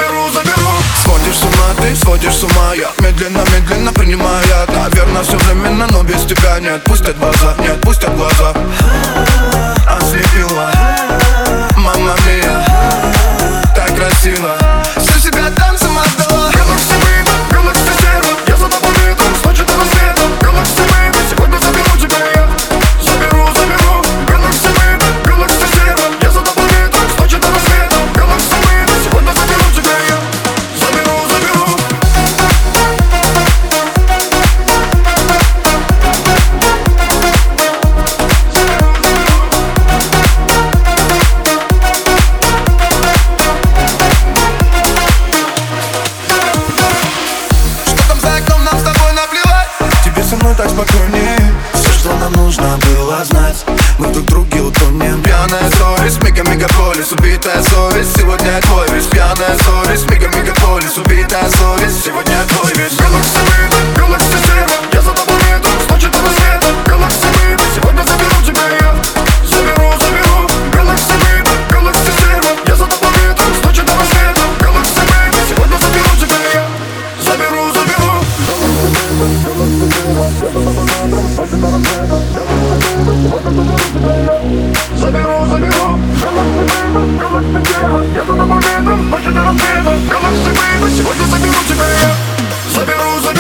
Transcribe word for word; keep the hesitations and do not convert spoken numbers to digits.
Заберу, заберу. Сводишь с ума ты, сводишь с ума я. Медленно, медленно принимаю яд. Наверное, все временно, но без тебя не отпустят глаза, не отпустят глаза. Ослепила, мама мия, так красиво. Всю себя танцем отдала. Галакси выйду, галакси серва. Я за тобой иду, с ночи до рассвета. Галакси выйду, сегодня заберу тебя я. Заберу, заберу. Галакси выйду, галакси серва. Я за тобой иду, с ночи до рассвета. Галакси выйду, сегодня заберу тебя я. Заберу, заберу. Со мной так спокойнее. Все, что нам нужно было знать, мы друг друге утонем. Пьяная совесть, мега-мегаполис, убитая совесть. Сегодня я твой весь. Пьяная совесть, мега-мегаполис, убитая совесть. Сегодня я твой весь. Галакси выйду, галакси серва. Я за тобой иду, с ночи до рассвета. Галакси выйду, сегодня заберу тебя я. Заберу, заберу. Галакси выйду, галакси серва. Я за тобой иду, с ночи до рассвета. Галакси выйду, сегодня заберу тебя я. Заберу, заберу. Заберу, заберу. Я за тобой иду, ночи до рассвета. Галакси выйду, сегодня заберу тебя я. Заберу, заберу.